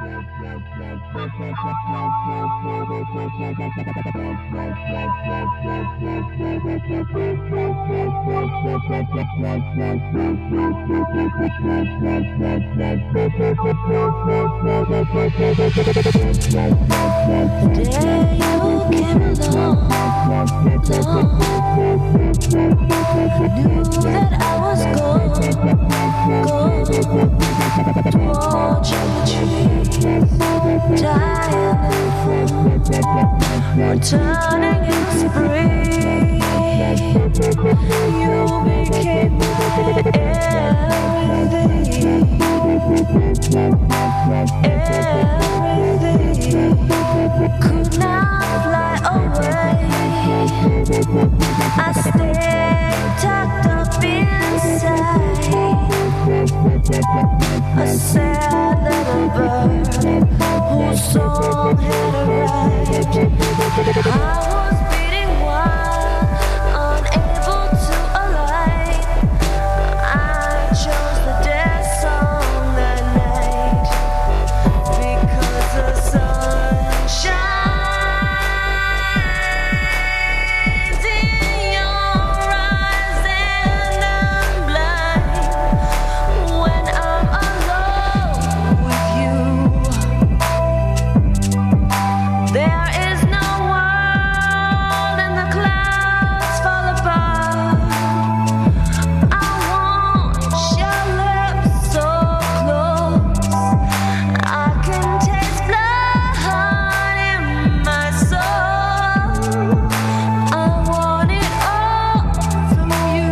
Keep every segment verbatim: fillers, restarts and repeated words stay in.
Returning in the spring, you became my everything, everything. Could not fly away. I stayed tucked up inside, a sad little bird whose song had arrived. I was beating wild, unable to align. I chose the dead song that night because the sun shines in your eyes and I'm blind when I'm alone with you. There is no world and the clouds fall apart. I want your lips so close. I can taste blood in my soul. I want it all from you.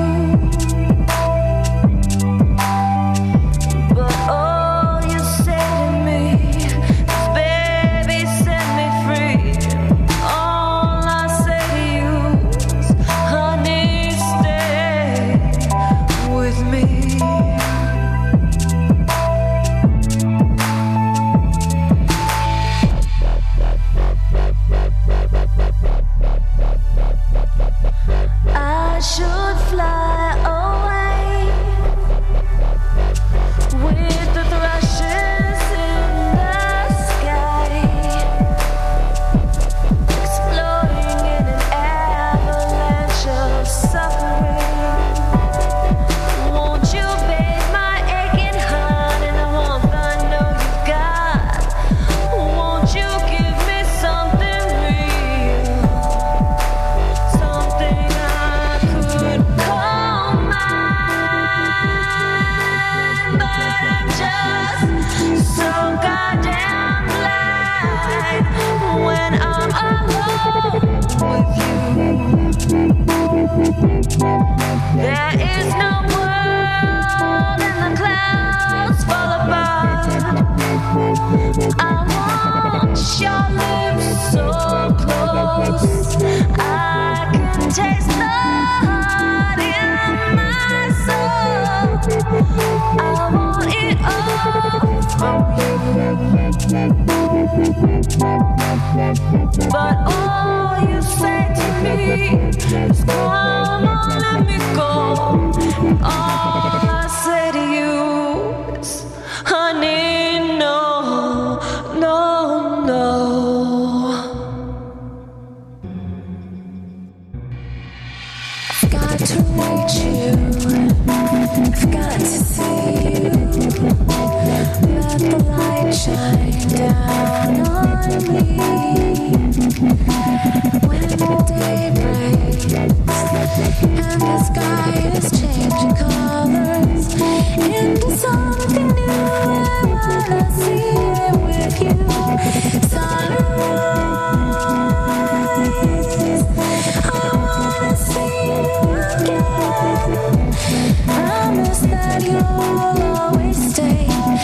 But all you say to me is, baby, set me free. All I say to you is, honey, stay with me. I should fly away with the thrushes in the sky, exploding in an avalanche of suffering. Won't you bathe my aching heart in the warmth I know you've got? Won't you give me something real, something I could call mine? But I'm just so goddamn blind when I'm alone with you. There is no world and the clouds fall apart. I want your lips so close. I can taste the heart in my soul. I want it all from you. But all you say to me is, come on, let me go. All I say to you is, honey, no, no, no. I've got to reach you, I've got to see you. Let the light shine down on me. When the day breaks and the sky is changing colors into something new, I wanna see it with you. Sunrise, I wanna see you again. Promise that you'll always stay.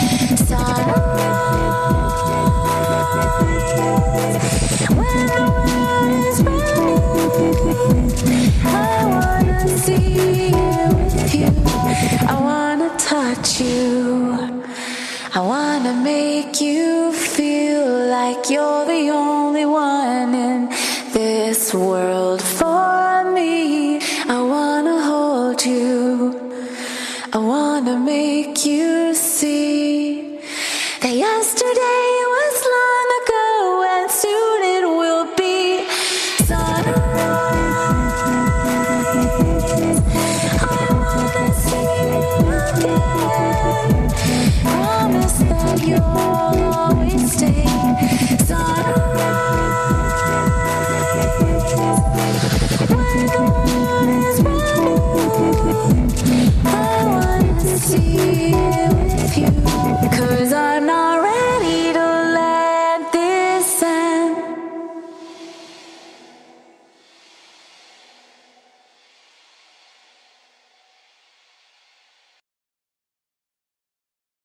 Sunrise, when the world is brand new, I wanna see you with you. I wanna touch you. I wanna make you feel like you're the only one in this world for me. I wanna hold you. I wanna make you see that yesterday go.